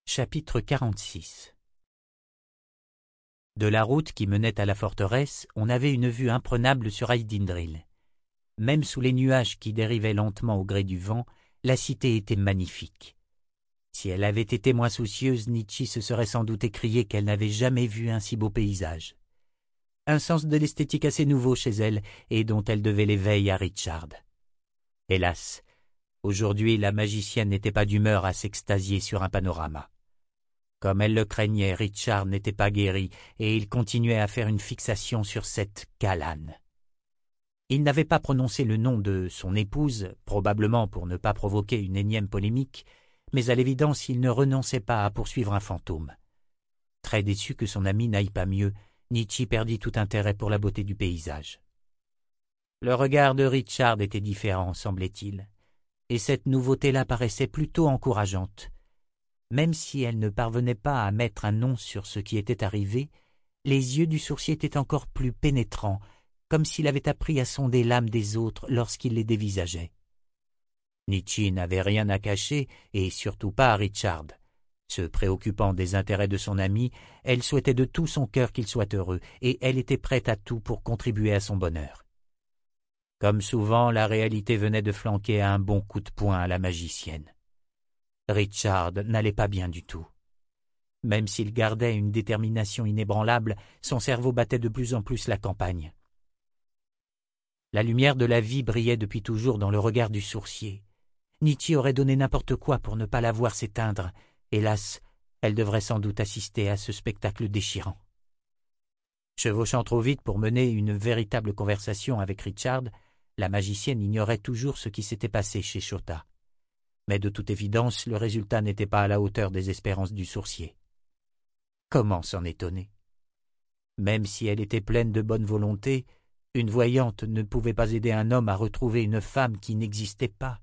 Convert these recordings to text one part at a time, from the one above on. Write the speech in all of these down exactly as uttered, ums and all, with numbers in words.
Chapitre quarante-six. De la route qui menait à la forteresse, on avait une vue imprenable sur Aydindril. Même sous les nuages qui dérivaient lentement au gré du vent, la cité était magnifique. Si elle avait été moins soucieuse, Nietzsche se serait sans doute écrié qu'elle n'avait jamais vu un si beau paysage. Un sens de l'esthétique assez nouveau chez elle et dont elle devait l'éveil à Richard. Hélas, aujourd'hui la magicienne n'était pas d'humeur à s'extasier sur un panorama. Comme elle le craignait, Richard n'était pas guéri et il continuait à faire une fixation sur cette Callanne. Il n'avait pas prononcé le nom de son épouse, probablement pour ne pas provoquer une énième polémique, mais à l'évidence il ne renonçait pas à poursuivre un fantôme. Très déçu que son ami n'aille pas mieux, Nietzsche perdit tout intérêt pour la beauté du paysage. Le regard de Richard était différent, semblait-il, et cette nouveauté-là paraissait plutôt encourageante. Même si elle ne parvenait pas à mettre un nom sur ce qui était arrivé, les yeux du sourcier étaient encore plus pénétrants, comme s'il avait appris à sonder l'âme des autres lorsqu'il les dévisageait. Nietzsche n'avait rien à cacher, et surtout pas à Richard. Se préoccupant des intérêts de son ami, elle souhaitait de tout son cœur qu'il soit heureux, et elle était prête à tout pour contribuer à son bonheur. Comme souvent, la réalité venait de flanquer un bon coup de poing à la magicienne. Richard n'allait pas bien du tout. Même s'il gardait une détermination inébranlable, son cerveau battait de plus en plus la campagne. La lumière de la vie brillait depuis toujours dans le regard du sourcier. Nietzsche aurait donné n'importe quoi pour ne pas la voir s'éteindre. Hélas, elle devrait sans doute assister à ce spectacle déchirant. Chevauchant trop vite pour mener une véritable conversation avec Richard, la magicienne ignorait toujours ce qui s'était passé chez Chota. Mais de toute évidence, le résultat n'était pas à la hauteur des espérances du sourcier. Comment s'en étonner? Même si elle était pleine de bonne volonté, une voyante ne pouvait pas aider un homme à retrouver une femme qui n'existait pas.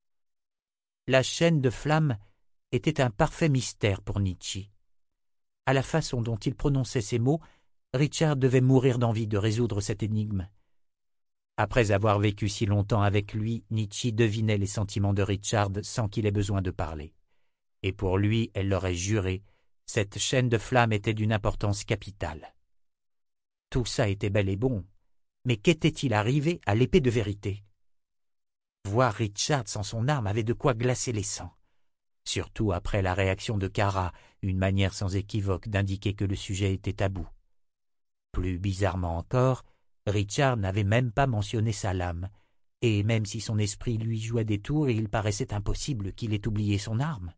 La chaîne de flammes était un parfait mystère pour Nietzsche. À la façon dont il prononçait ces mots, Richard devait mourir d'envie de résoudre cette énigme. Après avoir vécu si longtemps avec lui, Nietzsche devinait les sentiments de Richard sans qu'il ait besoin de parler. Et pour lui, elle l'aurait juré, cette chaîne de flammes était d'une importance capitale. Tout ça était bel et bon, mais qu'était-il arrivé à l'épée de vérité? Voir Richard sans son arme avait de quoi glacer les sangs. Surtout après la réaction de Kara, une manière sans équivoque d'indiquer que le sujet était tabou. Plus bizarrement encore, Richard n'avait même pas mentionné sa lame, et même si son esprit lui jouait des tours, il paraissait impossible qu'il ait oublié son arme.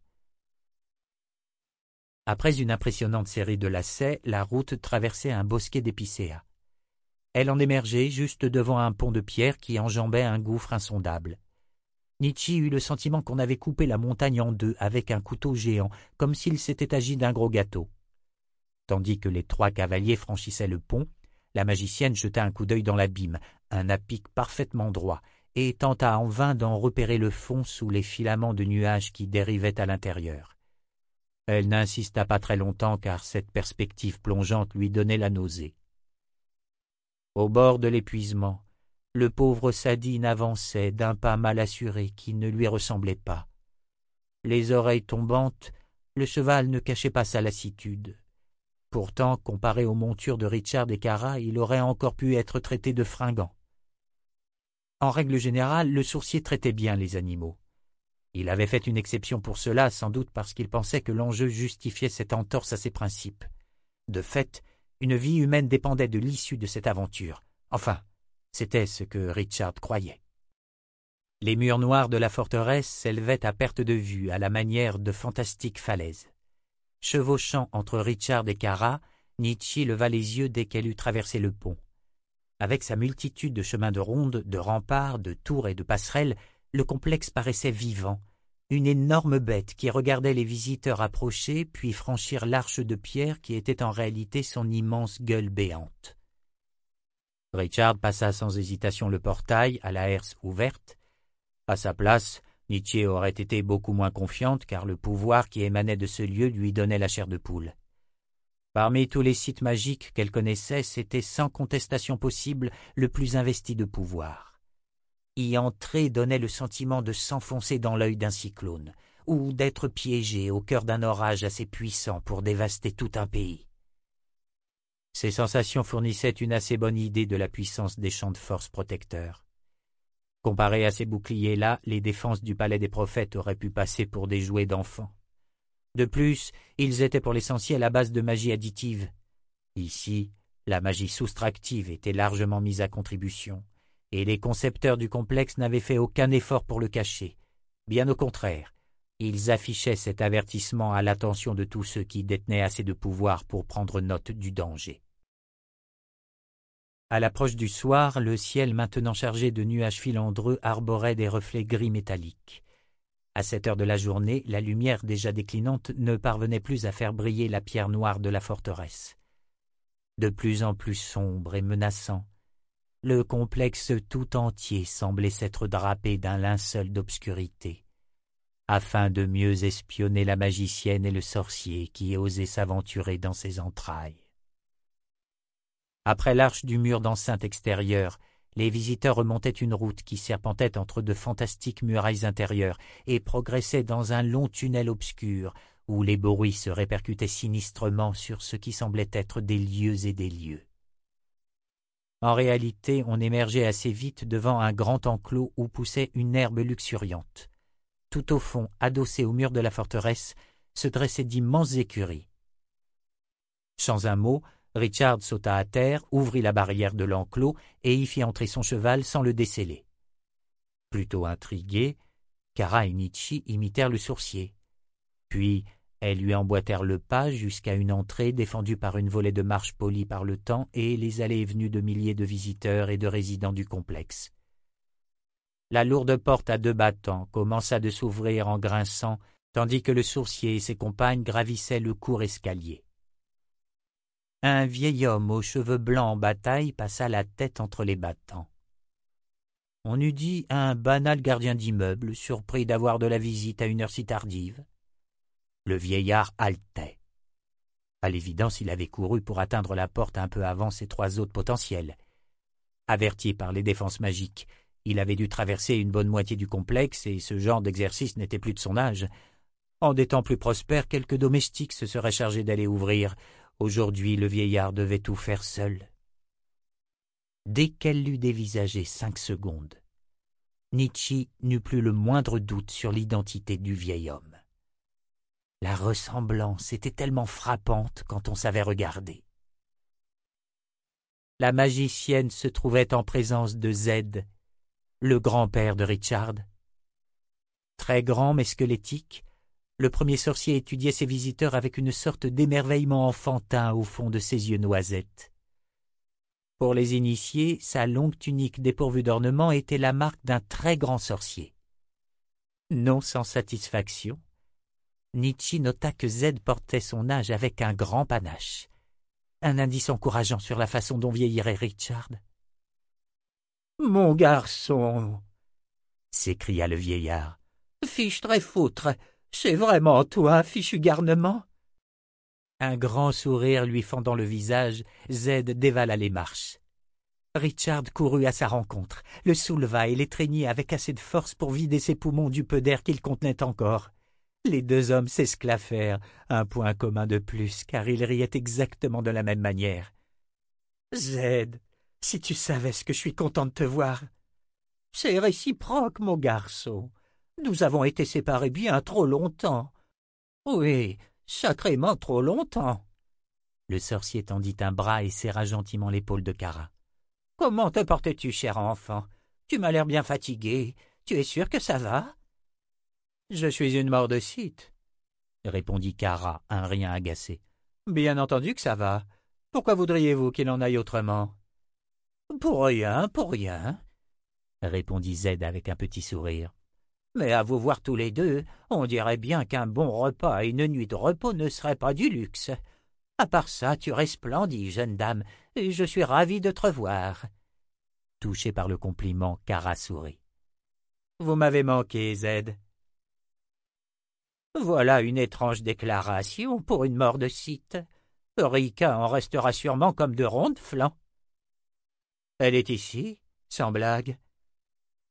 Après une impressionnante série de lacets, la route traversait un bosquet d'épicéas. Elle en émergeait juste devant un pont de pierre qui enjambait un gouffre insondable. Nietzsche eut le sentiment qu'on avait coupé la montagne en deux avec un couteau géant, comme s'il s'était agi d'un gros gâteau. Tandis que les trois cavaliers franchissaient le pont, la magicienne jeta un coup d'œil dans l'abîme, un à-pic parfaitement droit, et tenta en vain d'en repérer le fond sous les filaments de nuages qui dérivaient à l'intérieur. Elle n'insista pas très longtemps car cette perspective plongeante lui donnait la nausée. Au bord de l'épuisement, le pauvre Sadine avançait d'un pas mal assuré qui ne lui ressemblait pas. Les oreilles tombantes, le cheval ne cachait pas sa lassitude. Pourtant, comparé aux montures de Richard et Kara, il aurait encore pu être traité de fringant. En règle générale, le sourcier traitait bien les animaux. Il avait fait une exception pour cela, sans doute parce qu'il pensait que l'enjeu justifiait cette entorse à ses principes. De fait, une vie humaine dépendait de l'issue de cette aventure. Enfin, c'était ce que Richard croyait. Les murs noirs de la forteresse s'élevaient à perte de vue à la manière de fantastiques falaises. Chevauchant entre Richard et Kara, Nietzsche leva les yeux dès qu'elle eut traversé le pont. Avec sa multitude de chemins de ronde, de remparts, de tours et de passerelles, le complexe paraissait vivant, une énorme bête qui regardait les visiteurs approcher puis franchir l'arche de pierre qui était en réalité son immense gueule béante. Richard passa sans hésitation le portail à la herse ouverte. À sa place, Nietzsche aurait été beaucoup moins confiante car le pouvoir qui émanait de ce lieu lui donnait la chair de poule. Parmi tous les sites magiques qu'elle connaissait, c'était sans contestation possible le plus investi de pouvoir. Y entrer donnait le sentiment de s'enfoncer dans l'œil d'un cyclone, ou d'être piégé au cœur d'un orage assez puissant pour dévaster tout un pays. Ces sensations fournissaient une assez bonne idée de la puissance des champs de force protecteurs. Comparés à ces boucliers-là, les défenses du palais des prophètes auraient pu passer pour des jouets d'enfants. De plus, ils étaient pour l'essentiel à base de magie additive. Ici, la magie soustractive était largement mise à contribution, et les concepteurs du complexe n'avaient fait aucun effort pour le cacher. Bien au contraire, ils affichaient cet avertissement à l'attention de tous ceux qui détenaient assez de pouvoir pour prendre note du danger. À l'approche du soir, le ciel maintenant chargé de nuages filandreux arborait des reflets gris métalliques. À cette heure de la journée, la lumière déjà déclinante ne parvenait plus à faire briller la pierre noire de la forteresse. De plus en plus sombre et menaçant, le complexe tout entier semblait s'être drapé d'un linceul d'obscurité, afin de mieux espionner la magicienne et le sorcier qui osaient s'aventurer dans ses entrailles. Après l'arche du mur d'enceinte extérieure, les visiteurs remontaient une route qui serpentait entre de fantastiques murailles intérieures et progressaient dans un long tunnel obscur où les bruits se répercutaient sinistrement sur ce qui semblait être des lieux et des lieux. En réalité, on émergeait assez vite devant un grand enclos où poussait une herbe luxuriante. Tout au fond, adossé au mur de la forteresse, se dressaient d'immenses écuries. Sans un mot, Richard sauta à terre, ouvrit la barrière de l'enclos et y fit entrer son cheval sans le déceler. Plutôt intrigués, Kara et Nietzsche imitèrent le sourcier. Puis, elles lui emboîtèrent le pas jusqu'à une entrée défendue par une volée de marches polies par le temps et les allées et venues de milliers de visiteurs et de résidents du complexe. La lourde porte à deux battants commença de s'ouvrir en grinçant, tandis que le sourcier et ses compagnes gravissaient le court escalier. Un vieil homme aux cheveux blancs en bataille passa la tête entre les battants. On eût dit un banal gardien d'immeuble, surpris d'avoir de la visite à une heure si tardive. Le vieillard haletait. À l'évidence, il avait couru pour atteindre la porte un peu avant ses trois autres potentiels. Averti par les défenses magiques, il avait dû traverser une bonne moitié du complexe et ce genre d'exercice n'était plus de son âge. En des temps plus prospères, quelques domestiques se seraient chargés d'aller ouvrir. Aujourd'hui, le vieillard devait tout faire seul. Dès qu'elle l'eut dévisagé cinq secondes, Nietzsche n'eut plus le moindre doute sur l'identité du vieil homme. La ressemblance était tellement frappante quand on savait regarder. La magicienne se trouvait en présence de Zed, le grand-père de Richard. Très grand mais squelettique, le premier sorcier étudiait ses visiteurs avec une sorte d'émerveillement enfantin au fond de ses yeux noisettes. Pour les initiés, sa longue tunique dépourvue d'ornements était la marque d'un très grand sorcier. Non sans satisfaction, Nietzsche nota que Zed portait son âge avec un grand panache, un indice encourageant sur la façon dont vieillirait Richard. « Mon garçon !» s'écria le vieillard. « Fichtre et foutre, c'est vraiment toi, fichu garnement !» Un grand sourire lui fendant le visage, Zed dévala les marches. Richard courut à sa rencontre, le souleva et l'étreignit avec assez de force pour vider ses poumons du peu d'air qu'ils contenaient encore. Les deux hommes s'esclaffèrent, un point commun de plus, car ils riaient exactement de la même manière. « Zed, si tu savais ce que je suis content de te voir. C'est réciproque, mon garçon. Nous avons été séparés bien trop longtemps. Oui, sacrément trop longtemps. » Le sorcier tendit un bras et serra gentiment l'épaule de Kara. « Comment te portes-tu, cher enfant? Tu m'as l'air bien fatigué. Tu es sûr que ça va? » « Je suis une mort de cite, » répondit Kara, un rien agacé. « Bien entendu que ça va. Pourquoi voudriez-vous qu'il en aille autrement? »« Pour rien, pour rien, » répondit Zed avec un petit sourire. « Mais à vous voir tous les deux, on dirait bien qu'un bon repas et une nuit de repos ne seraient pas du luxe. À part ça, tu resplendis, jeune dame, et je suis ravi de te revoir. » Touché par le compliment, Kara sourit. « Vous m'avez manqué, Zed. » « Voilà une étrange déclaration pour une mort de cite. Rika en restera sûrement comme de ronds de flanc. »« Elle est ici, sans blague. »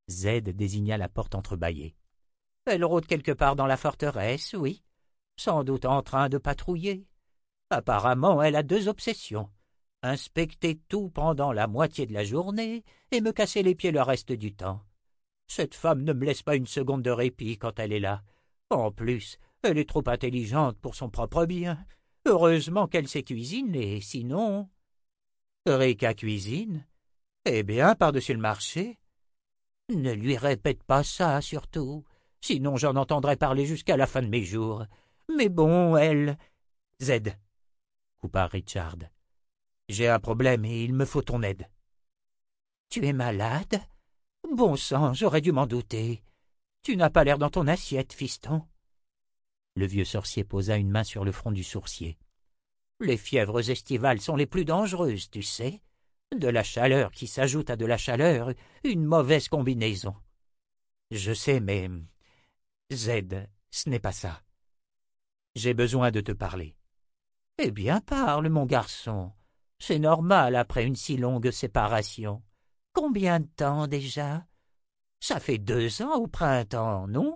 Zed désigna la porte entrebâillée. Elle rôde quelque part dans la forteresse, oui, sans doute en train de patrouiller. Apparemment, elle a deux obsessions. Inspecter tout pendant la moitié de la journée et me casser les pieds le reste du temps. Cette femme ne me laisse pas une seconde de répit quand elle est là. En plus, elle est trop intelligente pour son propre bien. Heureusement qu'elle sait cuisiner, sinon... Rika cuisine? Eh bien, par-dessus le marché. Ne lui répète pas ça, surtout. Sinon j'en entendrai parler jusqu'à la fin de mes jours. Mais bon, elle... Z, coupa Richard. J'ai un problème et il me faut ton aide. Tu es malade? Bon sang, j'aurais dû m'en douter. Tu n'as pas l'air dans ton assiette, fiston. Le vieux sorcier posa une main sur le front du sourcier. Les fièvres estivales sont les plus dangereuses, tu sais. De la chaleur qui s'ajoute à de la chaleur, une mauvaise combinaison. Je sais, mais... Z, ce n'est pas ça. J'ai besoin de te parler. Eh bien, parle, mon garçon. C'est normal après une si longue séparation. Combien de temps déjà? Ça fait deux ans au printemps, non?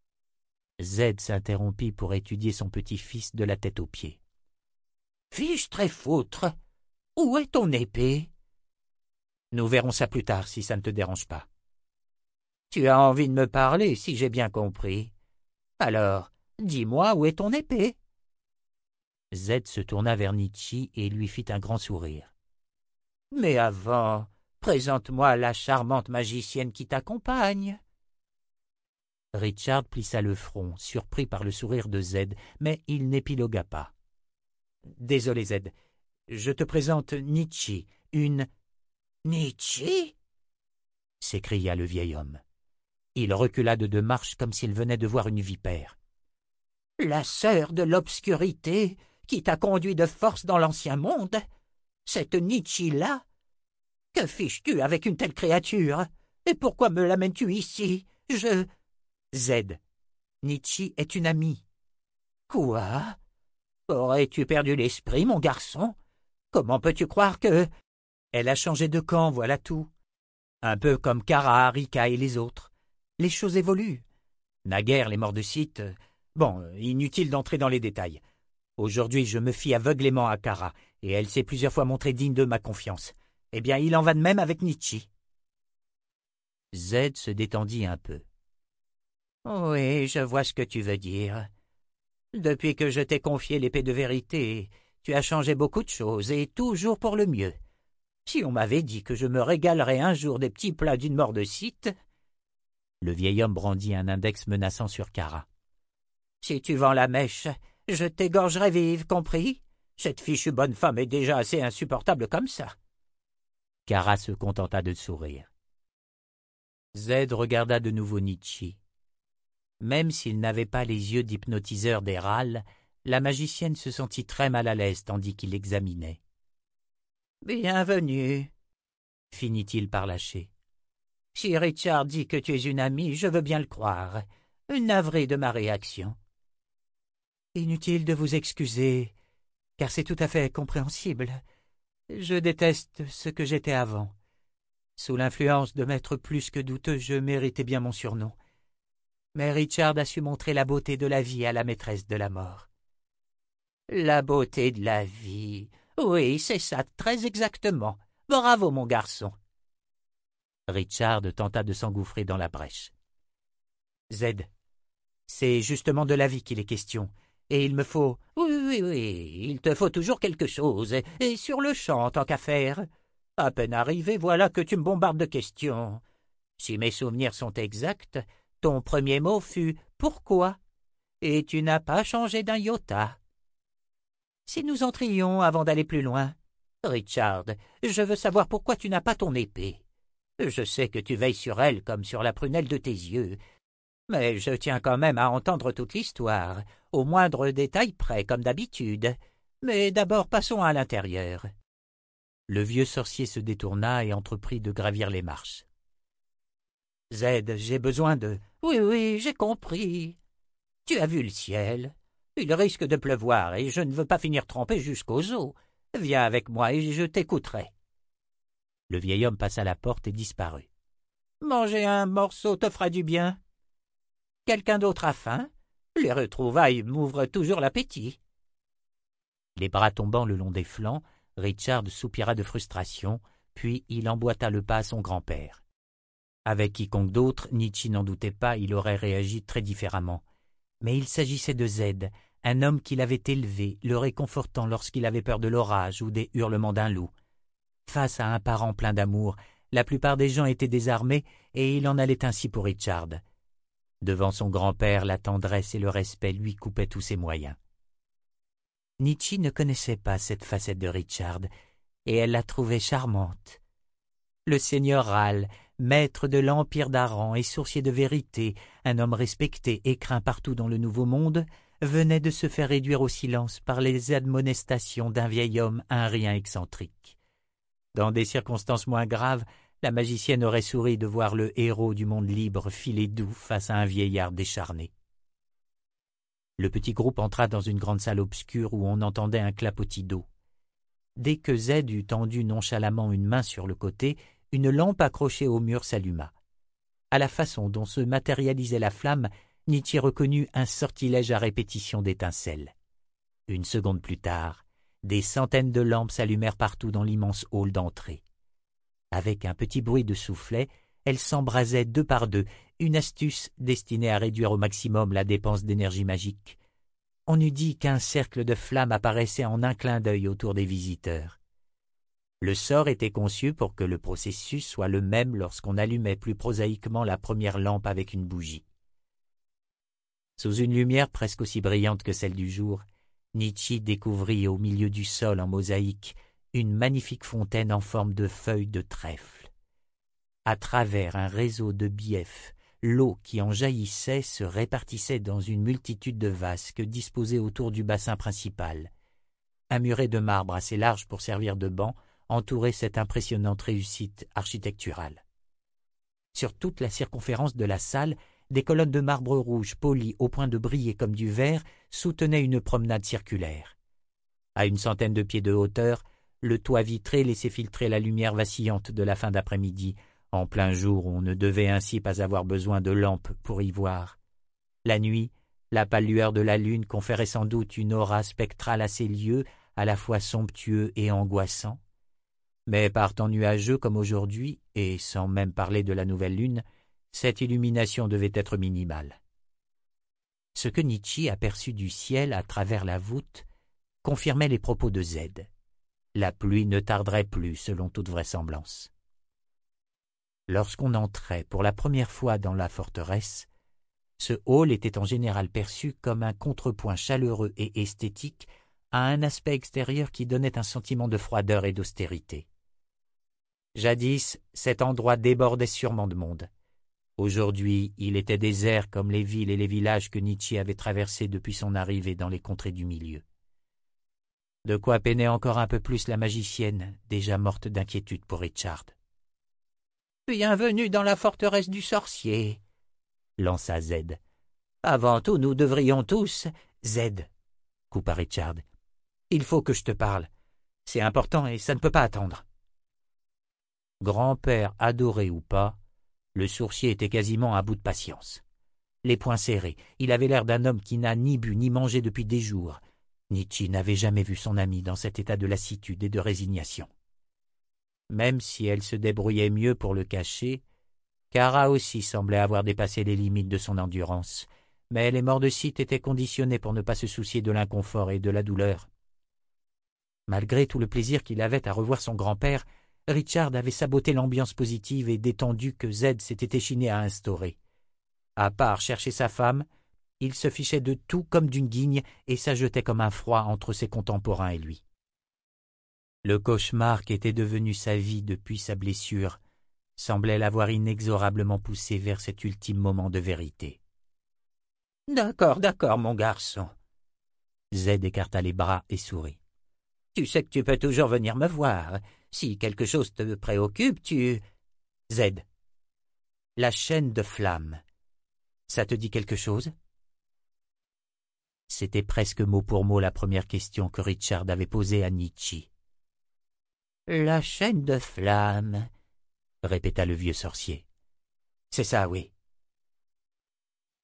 Z s'interrompit pour étudier son petit-fils de la tête aux pieds. Fiche très foutre! Où est ton épée? Nous verrons ça plus tard, si ça ne te dérange pas. Tu as envie de me parler, si j'ai bien compris. Alors, dis-moi où est ton épée? Z se tourna vers Nietzsche et lui fit un grand sourire. Mais avant, présente-moi la charmante magicienne qui t'accompagne. Richard plissa le front, surpris par le sourire de Z, mais il n'épilogua pas. Désolé, Z. Je te présente Nietzsche, une... Nietzsche? S'écria le vieil homme. Il recula de deux marches comme s'il venait de voir une vipère. La sœur de l'obscurité qui t'a conduit de force dans l'ancien monde? Cette Nietzsche-là? Que fiches-tu avec une telle créature? Et pourquoi me l'amènes-tu ici? Je... Z. Nietzsche est une amie. Quoi? Aurais-tu perdu l'esprit, mon garçon? Comment peux-tu croire que... Elle a changé de camp, voilà tout. Un peu comme Kara, Rika et les autres. Les choses évoluent. Naguère, les morts de Sith... Bon, inutile d'entrer dans les détails. Aujourd'hui, je me fie aveuglément à Kara, et elle s'est plusieurs fois montrée digne de ma confiance. Eh bien, il en va de même avec Nietzsche. Z se détendit un peu. Oui, je vois ce que tu veux dire. Depuis que je t'ai confié l'épée de vérité, tu as changé beaucoup de choses, et toujours pour le mieux. Si on m'avait dit que je me régalerais un jour des petits plats d'une mort de Sith... Le vieil homme brandit un index menaçant sur Kara. Si tu vends la mèche, je t'égorgerai vive, compris? Cette fichue bonne femme est déjà assez insupportable comme ça. Kara se contenta de sourire. Z regarda de nouveau Nietzsche. Même s'il n'avait pas les yeux d'hypnotiseur des râles, la magicienne se sentit très mal à l'aise tandis qu'il l'examinait. « Bienvenue, finit-il par lâcher. Si Richard dit que tu es une amie, je veux bien le croire. Navré de ma réaction. Inutile de vous excuser, car c'est tout à fait compréhensible. Je déteste ce que j'étais avant. Sous l'influence de maîtres plus que douteux, je méritais bien mon surnom. Mais Richard a su montrer la beauté de la vie à la maîtresse de la mort. La beauté de la vie, oui, c'est ça, très exactement. Bravo, mon garçon. Richard tenta de s'engouffrer dans la brèche. Z, c'est justement de la vie qu'il est question, et il me faut... Oui, oui, oui, il te faut toujours quelque chose, et sur le champ, tant qu'à faire. À peine arrivé, voilà que tu me bombardes de questions. Si mes souvenirs sont exacts, ton premier mot fut « pourquoi ?» et tu n'as pas changé d'un iota. Si nous entrions avant d'aller plus loin, Richard, je veux savoir pourquoi tu n'as pas ton épée. Je sais que tu veilles sur elle comme sur la prunelle de tes yeux, mais je tiens quand même à entendre toute l'histoire, au moindre détail près, comme d'habitude. Mais d'abord passons à l'intérieur. Le vieux sorcier se détourna et entreprit de gravir les marches. Z, j'ai besoin de... Oui, oui, j'ai compris. Tu as vu le ciel? Il risque de pleuvoir et je ne veux pas finir trempé jusqu'aux os. Viens avec moi et je t'écouterai. Le vieil homme passa la porte et disparut. Manger un morceau te fera du bien. Quelqu'un d'autre a faim? Les retrouvailles m'ouvrent toujours l'appétit. » Les bras tombant le long des flancs, Richard soupira de frustration, puis il emboîta le pas à son grand-père. Avec quiconque d'autre, Nietzsche n'en doutait pas, il aurait réagi très différemment. Mais il s'agissait de Z, un homme qui l'avait élevé, le réconfortant lorsqu'il avait peur de l'orage ou des hurlements d'un loup. Face à un parent plein d'amour, la plupart des gens étaient désarmés et il en allait ainsi pour Richard. Devant son grand-père, la tendresse et le respect lui coupaient tous ses moyens. Nietzsche ne connaissait pas cette facette de Richard, et elle la trouvait charmante. Le seigneur Ral, maître de l'empire d'Aran et sourcier de vérité, un homme respecté et craint partout dans le Nouveau Monde, venait de se faire réduire au silence par les admonestations d'un vieil homme un rien excentrique. Dans des circonstances moins graves, la magicienne aurait souri de voir le héros du monde libre filer doux face à un vieillard décharné. Le petit groupe entra dans une grande salle obscure où on entendait un clapotis d'eau. Dès que Z eut tendu nonchalamment une main sur le côté, une lampe accrochée au mur s'alluma. À la façon dont se matérialisait la flamme, Nietzsche reconnut un sortilège à répétition d'étincelles. Une seconde plus tard, des centaines de lampes s'allumèrent partout dans l'immense hall d'entrée. Avec un petit bruit de soufflet, elles s'embrasaient deux par deux, une astuce destinée à réduire au maximum la dépense d'énergie magique. On eût dit qu'un cercle de flammes apparaissait en un clin d'œil autour des visiteurs. Le sort était conçu pour que le processus soit le même lorsqu'on allumait plus prosaïquement la première lampe avec une bougie. Sous une lumière presque aussi brillante que celle du jour, Nietzsche découvrit au milieu du sol en mosaïque une magnifique fontaine en forme de feuille de trèfle. À travers un réseau de biefs, l'eau qui en jaillissait se répartissait dans une multitude de vasques disposés autour du bassin principal. Un muret de marbre assez large pour servir de banc entourait cette impressionnante réussite architecturale. Sur toute la circonférence de la salle, des colonnes de marbre rouge polies au point de briller comme du verre soutenaient une promenade circulaire. À une centaine de pieds de hauteur, le toit vitré laissait filtrer la lumière vacillante de la fin d'après-midi, en plein jour on ne devait ainsi pas avoir besoin de lampes pour y voir. La nuit, la pâle lueur de la lune conférait sans doute une aura spectrale à ces lieux, à la fois somptueux et angoissants. Mais par temps nuageux comme aujourd'hui, et sans même parler de la nouvelle lune, cette illumination devait être minimale. Ce que Nietzsche aperçut du ciel à travers la voûte confirmait les propos de Z. La pluie ne tarderait plus, selon toute vraisemblance. Lorsqu'on entrait pour la première fois dans la forteresse, ce hall était en général perçu comme un contrepoint chaleureux et esthétique à un aspect extérieur qui donnait un sentiment de froideur et d'austérité. Jadis, cet endroit débordait sûrement de monde. Aujourd'hui, il était désert comme les villes et les villages que Nietzsche avait traversés depuis son arrivée dans les contrées du milieu. De quoi peiner encore un peu plus la magicienne, déjà morte d'inquiétude pour Richard. « Bienvenue dans la forteresse du sorcier », lança Z. « Avant tout, nous devrions tous… »« Z, » coupa Richard. « Il faut que je te parle. C'est important et ça ne peut pas attendre. » Grand-père adoré ou pas, le sourcier était quasiment à bout de patience. Les poings serrés, il avait l'air d'un homme qui n'a ni bu ni mangé depuis des jours. Nietzsche n'avait jamais vu son ami dans cet état de lassitude et de résignation. Même si elle se débrouillait mieux pour le cacher, Kara aussi semblait avoir dépassé les limites de son endurance, mais les morts de site étaient conditionnés pour ne pas se soucier de l'inconfort et de la douleur. Malgré tout le plaisir qu'il avait à revoir son grand-père, Richard avait saboté l'ambiance positive et détendue que Z s'était échiné à instaurer. À part chercher sa femme, il se fichait de tout comme d'une guigne et s'ajetait comme un froid entre ses contemporains et lui. Le cauchemar qu'était devenu sa vie depuis sa blessure semblait l'avoir inexorablement poussé vers cet ultime moment de vérité. « D'accord, d'accord, mon garçon. » Z écarta les bras et sourit. « Tu sais que tu peux toujours venir me voir. Si quelque chose te préoccupe, tu… » Z. La chaîne de flammes. Ça te dit quelque chose? C'était presque mot pour mot la première question que Richard avait posée à Nietzsche. « La chaîne de flammes, » répéta le vieux sorcier. « C'est ça, oui. »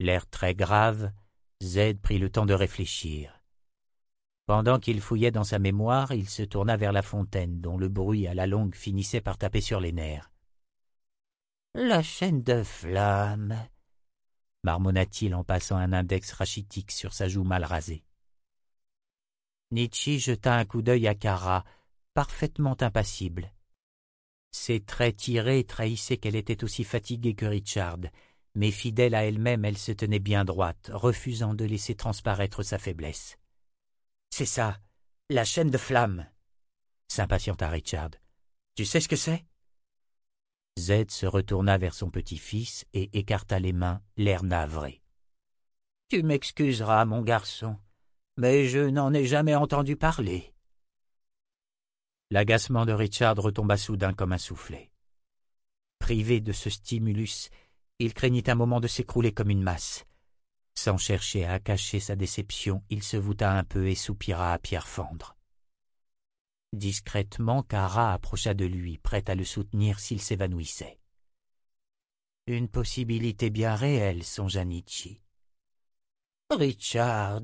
L'air très grave, Z prit le temps de réfléchir. Pendant qu'il fouillait dans sa mémoire, il se tourna vers la fontaine, dont le bruit à la longue finissait par taper sur les nerfs. « La chaîne de flammes !» marmonna-t-il en passant un index rachitique sur sa joue mal rasée. Nietzsche jeta un coup d'œil à Kara, parfaitement impassible. Ses traits tirés trahissaient qu'elle était aussi fatiguée que Richard, mais fidèle à elle-même, elle se tenait bien droite, refusant de laisser transparaître sa faiblesse. « C'est ça, la chaîne de flammes !» s'impatienta Richard. « Tu sais ce que c'est ?» Z se retourna vers son petit-fils et écarta les mains, l'air navré. « Tu m'excuseras, mon garçon, mais je n'en ai jamais entendu parler. » L'agacement de Richard retomba soudain comme un soufflet. Privé de ce stimulus, il craignit un moment de s'écrouler comme une masse. Sans chercher à cacher sa déception, il se voûta un peu et soupira à pierre fendre. Discrètement, Kara approcha de lui, prête à le soutenir s'il s'évanouissait. Une possibilité bien réelle, songea Nietzsche. « Richard, »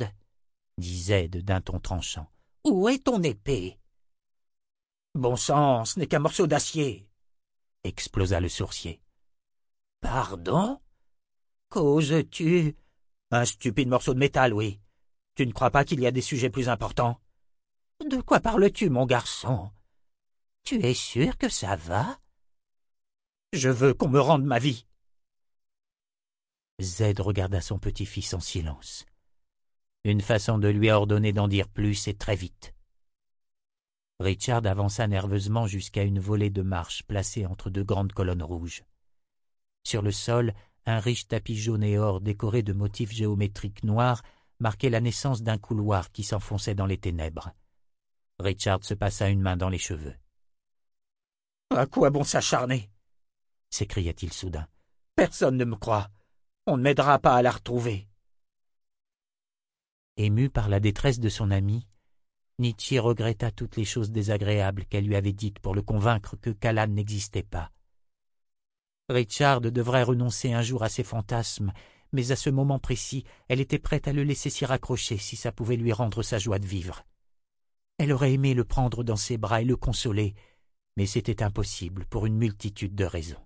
dit Z d'un ton tranchant, « où est ton épée ?»« Bon sang, ce n'est qu'un morceau d'acier !» explosa le sourcier. « Pardon ? Qu'oses-tu ? Un stupide morceau de métal, oui. Tu ne crois pas qu'il y a des sujets plus importants ? De quoi parles-tu, mon garçon ? Tu es sûr que ça va ? Je veux qu'on me rende ma vie. » Z regarda son petit-fils en silence. Une façon de lui ordonner d'en dire plus et très vite. Richard avança nerveusement jusqu'à une volée de marches placée entre deux grandes colonnes rouges. Sur le sol, un riche tapis jaune et or décoré de motifs géométriques noirs marquait la naissance d'un couloir qui s'enfonçait dans les ténèbres. Richard se passa une main dans les cheveux. « À quoi bon s'acharner » s'écria-t-il soudain. « Personne ne me croit. On ne m'aidera pas à la retrouver. » Ému par la détresse de son ami, Nietzsche regretta toutes les choses désagréables qu'elle lui avait dites pour le convaincre que Callan n'existait pas. Richard devrait renoncer un jour à ses fantasmes, mais à ce moment précis, elle était prête à le laisser s'y raccrocher si ça pouvait lui rendre sa joie de vivre. Elle aurait aimé le prendre dans ses bras et le consoler, mais c'était impossible pour une multitude de raisons.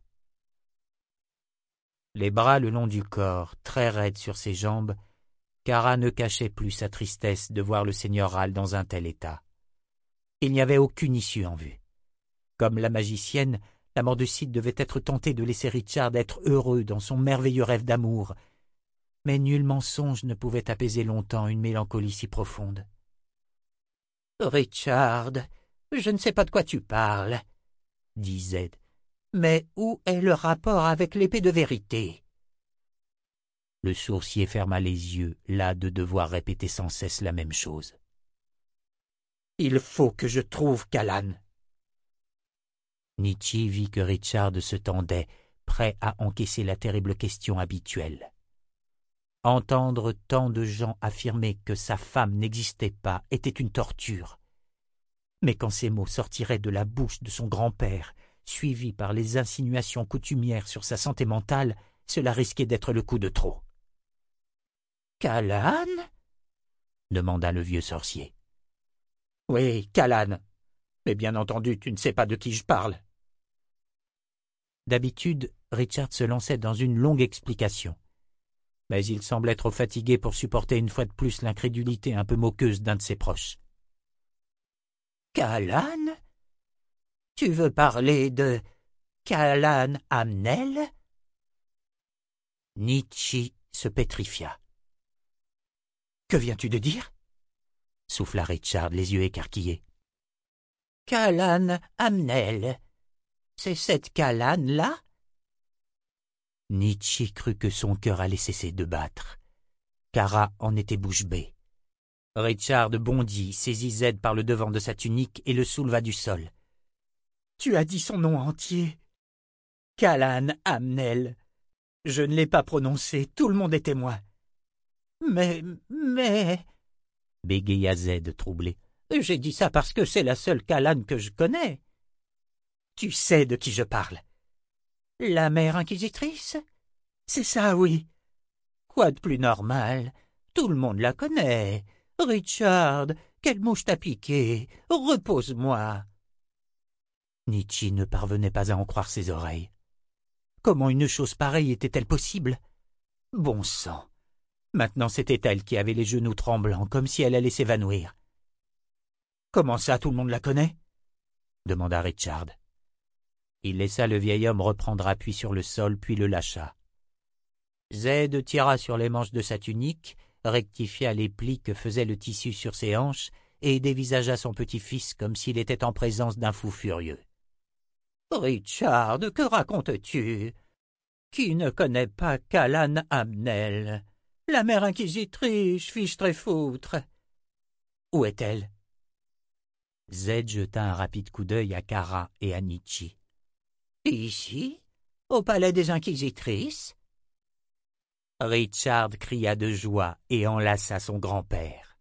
Les bras le long du corps, très raides sur ses jambes, Kara ne cachait plus sa tristesse de voir le seigneur Hall dans un tel état. Il n'y avait aucune issue en vue. Comme la magicienne, la mort de Sid devait être tentée de laisser Richard être heureux dans son merveilleux rêve d'amour, mais nul mensonge ne pouvait apaiser longtemps une mélancolie si profonde. « Richard, je ne sais pas de quoi tu parles, » dit Z. « Mais où est le rapport avec l'épée de vérité ?» Le sourcier ferma les yeux, las de devoir répéter sans cesse la même chose. « Il faut que je trouve Callan. » Nietzsche vit que Richard se tendait, prêt à encaisser la terrible question habituelle. Entendre tant de gens affirmer que sa femme n'existait pas était une torture. Mais quand ces mots sortiraient de la bouche de son grand-père, suivis par les insinuations coutumières sur sa santé mentale, cela risquait d'être le coup de trop. « Callan » demanda le vieux sorcier. « Oui, Callan. Mais bien entendu, tu ne sais pas de qui je parle. » D'habitude, Richard se lançait dans une longue explication. Mais il semblait trop fatigué pour supporter une fois de plus l'incrédulité un peu moqueuse d'un de ses proches. « Callan ? Tu veux parler de Callan Amnel ?» Nietzsche se pétrifia. « Que viens-tu de dire ?» souffla Richard, les yeux écarquillés. « Callan Amnel. C'est cette Callan-là » Nietzsche crut que son cœur allait cesser de battre. Kara en était bouche bée. Richard bondit, saisit Z par le devant de sa tunique et le souleva du sol. « Tu as dit son nom entier. Callan Amnel. Je ne l'ai pas prononcé, tout le monde est témoin. »« Mais, mais... » bégaya Z troublé. « J'ai dit ça parce que c'est la seule Callan que je connais. »« Tu sais de qui je parle. »« La mère inquisitrice ? C'est ça, oui. » Quoi de plus normal? Tout le monde la connaît. Richard, quelle mouche t'a piqué? Repose-moi. Nietzsche ne parvenait pas à en croire ses oreilles. Comment une chose pareille était-elle possible? Bon sang! Maintenant c'était elle qui avait les genoux tremblants, comme si elle allait s'évanouir. « Comment ça, tout le monde la connaît ?» demanda Richard. Il laissa le vieil homme reprendre appui sur le sol, puis le lâcha. Z tira sur les manches de sa tunique, rectifia les plis que faisait le tissu sur ses hanches et dévisagea son petit-fils comme s'il était en présence d'un fou furieux. « Richard, que racontes-tu? Qui ne connaît pas Calan Amnel, la mère inquisitrice, fiche très foutre? Où est-elle? » Z jeta un rapide coup d'œil à Kara et à Nietzsche. « Ici, au palais des inquisitrices ?» Richard cria de joie et enlaça son grand-père.